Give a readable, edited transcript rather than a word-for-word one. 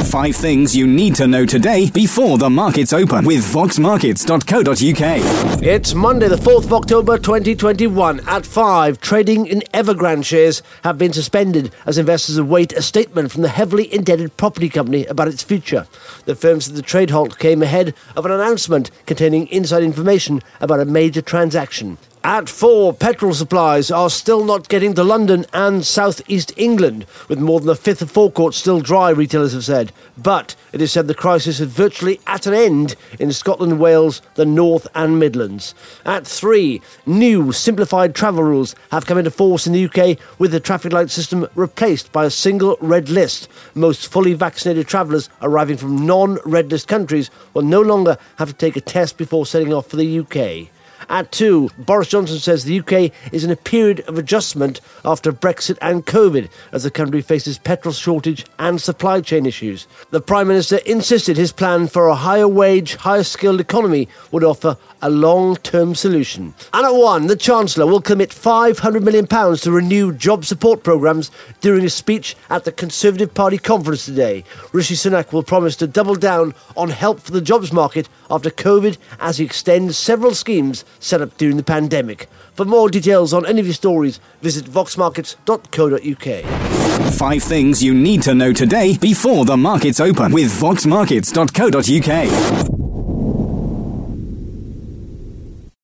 5 things you need to know today before the markets open with voxmarkets.co.uk. It's Monday, the 4th of October 2021. At 5, trading in Evergrande shares have been suspended as investors await a statement from the heavily indebted property company about its future. The firm said the trade halt came ahead of an announcement containing inside information about a major transaction. At 4, petrol supplies are still not getting to London and South East England, with more than a fifth of forecourts still dry, retailers have said. But it is said the crisis is virtually at an end in Scotland, Wales, the North and Midlands. At 3, new simplified travel rules have come into force in the UK, with the traffic light system replaced by a single red list. Most fully vaccinated travellers arriving from non-red list countries will no longer have to take a test before setting off for the UK. At 2, Boris Johnson says the UK is in a period of adjustment after Brexit and COVID as the country faces petrol shortage and supply chain issues. The Prime Minister insisted his plan for a higher wage, higher skilled economy would offer a long-term solution. And at 1, the Chancellor will commit £500 million to renew job support programmes during a speech at the Conservative Party conference today. Rishi Sunak will promise to double down on help for the jobs market after COVID as he extends several schemes set up during the pandemic. For more details on any of your stories, visit voxmarkets.co.uk. 5 things you need to know today before the markets open with voxmarkets.co.uk.